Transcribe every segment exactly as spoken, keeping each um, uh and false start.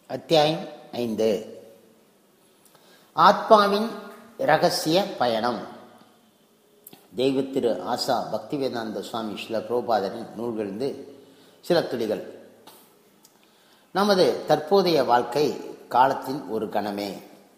அத்தியாயம் ஐந்து. ஆத்மாவின் இரகசிய பயணம். தெய்வ திரு ஆசா பக்திவேதாந்த சுவாமி ஸ்ரீல பிரபுபாதரின் நூல்களிலிருந்து சில துளிகள். நமது தற்போதைய வாழ்க்கை காலத்தின் ஒரு கணமே.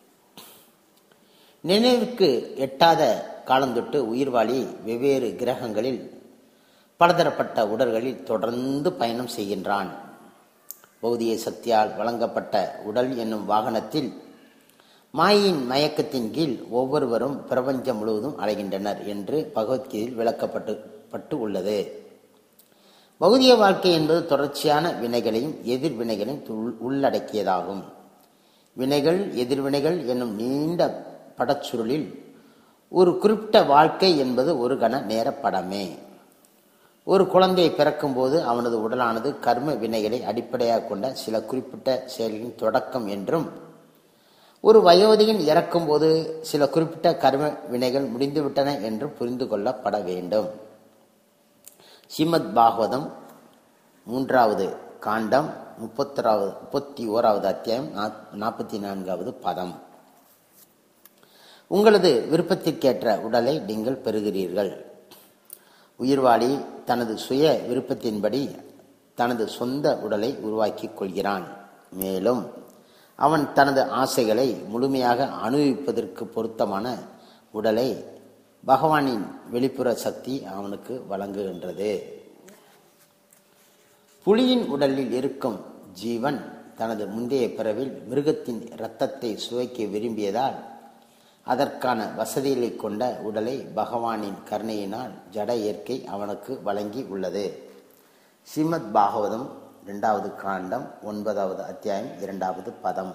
நினைவுக்கு எட்டாத காலந்தொட்டு உயிர்வாழி வெவ்வேறு கிரகங்களில் பலதரப்பட்ட உடல்களில் தொடர்ந்து பயணம் செய்கின்றான். பௌதிக சக்தியால் வழங்கப்பட்ட உடல் என்னும் வாகனத்தில் மாயின் மயக்கத்தின் கீழ் ஒவ்வொருவரும் பிரபஞ்சம் முழுவதும் அலைகின்றனர் என்று பகவத்கீதையில் விளக்கப்பட்டு பட்டு உள்ளது. பௌதிக வாழ்க்கை என்பது தொடர்ச்சியான வினைகளையும் எதிர்வினைகளையும் உள்ளடக்கியதாகும். வினைகள் எதிர்வினைகள் என்னும் நீண்ட படச்சுருளில் ஒரு குறிப்பிட்ட வாழ்க்கை என்பது ஒரு கண நேர படமே. ஒரு குழந்தை பிறக்கும் போது அவனது உடலானது கர்ம வினைகளை அடிப்படையாக கொண்ட சில குறிப்பிட்ட செயல்களின் தொடக்கம் என்றும், ஒரு வயோதிகன் இறக்கும் போது சில குறிப்பிட்ட கர்ம வினைகள் முடிந்துவிட்டன என்றும் புரிந்து கொள்ளப்பட வேண்டும். ஸ்ரீமத் பாகவதம் மூன்றாவது காண்டம் முப்பத்தோராவது முப்பத்தி ஓராவது அத்தியாயம் நாற்பத்தி நான்காவது பதம். உங்களது விருப்பத்திற்கேற்ற உடலை நீங்கள் பெறுகிறீர்கள். உயிர்வாழி தனது சுய விருப்பத்தின்படி தனது சொந்த உடலை உருவாக்கிக் கொள்கிறான். மேலும் அவன் தனது ஆசைகளை முழுமையாக அனுபவிப்பதற்கு பொருத்தமான உடலை பகவானின் வெளிப்புற சக்தி அவனுக்கு வழங்குகின்றது. புலியின் உடலில் இருக்கும் ஜீவன் தனது முந்தைய பிறவில் மிருகத்தின் இரத்தத்தை சுவைக்க விரும்பியதால் அதற்கான வசதிகளை கொண்ட உடலை பகவானின் கருணையினால் ஜட இயற்கை அவனுக்கு வழங்கி உள்ளது. ஸ்ரீமத் பாகவதம் இரண்டாவது காண்டம் ஒன்பதாவது அத்தியாயம் இரண்டாவது பதம்.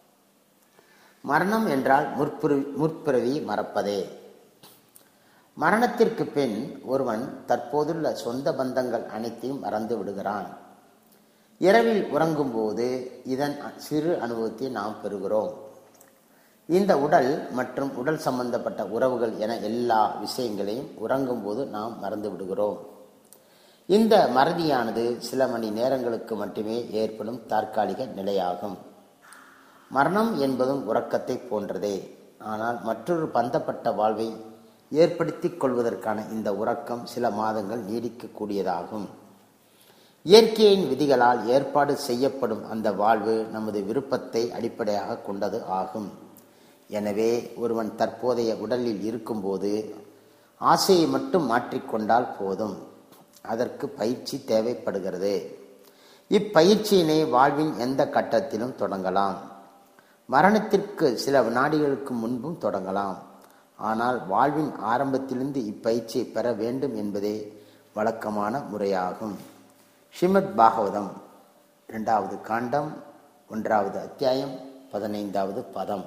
மரணம் என்றால் முற்பிறவி முற்பிறவி மறப்பதே. மரணத்திற்கு பின் ஒருவன் தற்போதுள்ள சொந்த பந்தங்கள் அனைத்தையும் மறந்து விடுகிறான். இரவில் உறங்கும் போது இதன் சிறு அனுபவத்தை நாம் பெறுகிறோம். இந்த உடல் மற்றும் உடல் சம்பந்தப்பட்ட உறவுகள் என எல்லா விஷயங்களையும் உறங்கும் போது நாம் மறந்து விடுகிறோம். இந்த மறதியானது சில மணி நேரங்களுக்கு மட்டுமே ஏற்படும் தற்காலிக நிலையாகும். மரணம் என்பதும் உறக்கத்தை போன்றதே. ஆனால் மற்றொரு பந்தப்பட்ட வாழ்வை ஏற்படுத்தி கொள்வதற்கான இந்த உறக்கம் சில மாதங்கள் நீடிக்கக்கூடியதாகும். இயற்கையின் விதிகளால் ஏற்பாடு செய்யப்படும் அந்த வாழ்வு நமது விருப்பத்தை அடிப்படையாக கொண்டது ஆகும். எனவே ஒருவன் தற்போதைய உடலில் இருக்கும்போது ஆசையை மட்டும் மாற்றிக்கொண்டால் போதும். அதற்கு பயிற்சி தேவைப்படுகிறது. இப்பயிற்சியினை வாழ்வின் எந்த கட்டத்திலும் தொடங்கலாம். மரணத்திற்கு சில வினாடிகளுக்கு முன்பும் தொடங்கலாம். ஆனால் வாழ்வின் ஆரம்பத்திலிருந்து இப்பயிற்சியை பெற வேண்டும் என்பதே வழக்கமான முறையாகும். ஸ்ரீமத் பாகவதம் இரண்டாவது காண்டம் ஒன்றாவது அத்தியாயம் பதினைந்தாவது பதம்.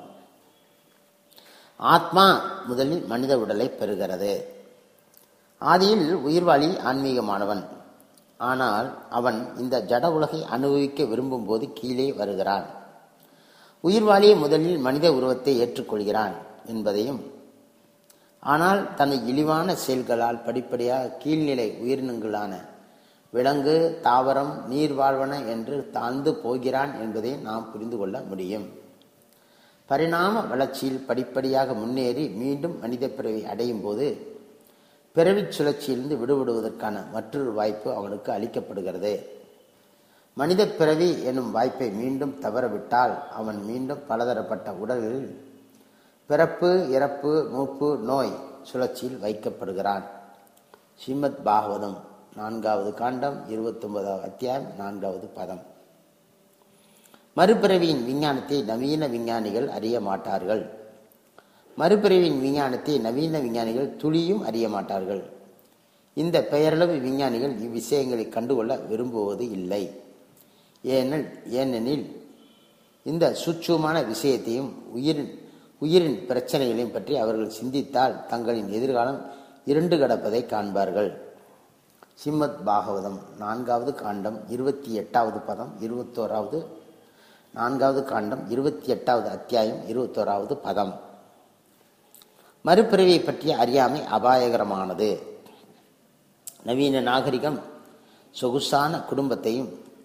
ஆத்மா முதலில் மனித உடலை பெறுகிறது. ஆதியில் உயிர்வாழி ஆன்மீகமானவன். ஆனால் அவன் இந்த ஜட உலகை அனுபவிக்க விரும்பும் போது கீழே வருகிறான். உயிர்வாழியை முதலில் மனித உருவத்தை ஏற்றுக்கொள்கிறான் என்பதையும், ஆனால் தனது இழிவான செயல்களால் படிப்படியாக கீழ்நிலை உயிரினங்களான விலங்கு, தாவரம், நீர் வாழ்வன என்று தாழ்ந்து போகிறான் என்பதையும் நாம் புரிந்து கொள்ள முடியும். பரிணாம வளர்ச்சியில் படிப்படியாக முன்னேறி மீண்டும் மனித பிறவி அடையும் போது பிறவி சுழற்சியிலிருந்து விடுபடுவதற்கான மற்றொரு வாய்ப்பு அவனுக்கு அளிக்கப்படுகிறது. மனித பிறவி எனும் வாய்ப்பை மீண்டும் தவறவிட்டால் அவன் மீண்டும் பலதரப்பட்ட உடல்களில் பிறப்பு, இறப்பு, மூப்பு, நோய் சுழற்சியில் வைக்கப்படுகிறான். ஸ்ரீமத் பாகவதம் நான்காவது காண்டம் இருபத்தி ஒன்பதாவது அத்தியாயம் நான்காவது பதம். மறுபிறவியின் விஞ்ஞானத்தை நவீன விஞ்ஞானிகள் அறிய மாட்டார்கள். மறுபிறவியின் விஞ்ஞானத்தை நவீன விஞ்ஞானிகள் துளியும் அறிய மாட்டார்கள். இந்த பெயரளவு விஞ்ஞானிகள் இவ்விஷயங்களை கண்டுகொள்ள விரும்புவது இல்லை. ஏனெனில் ஏனெனில் இந்த சூட்சுமமான விஷயத்தையும் உயிரின் உயிரின் பிரச்சனைகளையும் பற்றி அவர்கள் சிந்தித்தால் தங்களின் எதிர்காலம் இருண்டு கிடப்பதை காண்பார்கள். ஸ்ரீமத் பாகவதம் நான்காவது காண்டம் இருபத்தி எட்டாவது பதம் இருபத்தோராவது நான்காவது காண்டம் இருபத்தி எட்டாவது அத்தியாயம் இருபத்தோராவது பதம். மறுபிறவியை பற்றிய அறியாமை அபாயகரமானது. நவீன நாகரிகம் சொகுசான குடும்பத்தையும்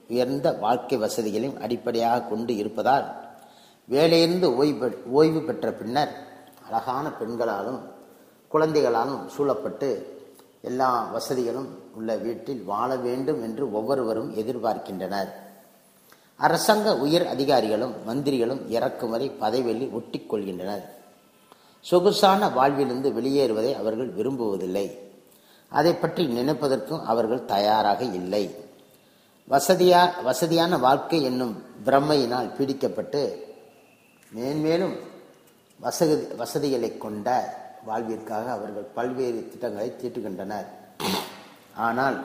உயர்ந்த வாழ்க்கை வசதிகளையும் அடிப்படையாக கொண்டு இருப்பதால் வேலையிலிருந்து ஓய்வு ஓய்வு பெற்ற பின்னர் அழகான பெண்களாலும் குழந்தைகளாலும் சூழப்பட்டு எல்லா வசதிகளும் உள்ள வீட்டில் வாழ வேண்டும் என்று ஒவ்வொருவரும் எதிர்பார்க்கின்றனர். அரசாங்க உயர் அதிகாரிகளும் மந்திரிகளும் இறக்கும் வரை பதவியில் ஒட்டிக் கொள்கின்றனர். சொகுசான வாழ்விலிருந்து வெளியேறுவதை அவர்கள் விரும்புவதில்லை. அதை பற்றி நினைப்பதற்கும் அவர்கள் தயாராக இல்லை. வசதியா வசதியான வாழ்க்கை என்னும் பிரம்மையினால் பீடிக்கப்பட்டு மேன்மேலும் வசதி வசதிகளை கொண்ட வாழ்விற்காக அவர்கள் பல்வேறு திட்டங்களை தீட்டுகின்றனர். ஆனால்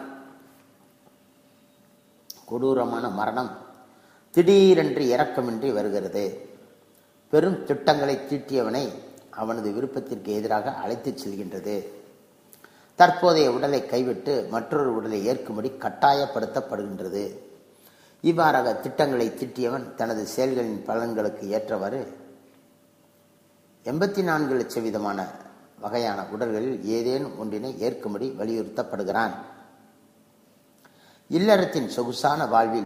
கொடூரமான மரணம் திடீரென்று இரக்கமின்றி வருகிறது. பெரும் திட்டங்களை தீட்டியவனை அவனது விருப்பத்திற்கு எதிராக அழைத்துச் செல்கின்றது. தற்போதைய உடலை கைவிட்டு மற்றொரு உடலை ஏற்கும்படி கட்டாயப்படுத்தப்படுகின்றது. இவ்வாறாக திட்டங்களை தீட்டியவன் தனது செயல்களின் பலன்களுக்கு ஏற்றவாறு எண்பத்தி நான்கு லட்சம் விதமான வகையான உடல்களில் ஏதேனும் ஒன்றினை ஏற்கும்படி வலியுறுத்தப்படுகிறான். இல்லறத்தின் சொகுசான வாழ்வில்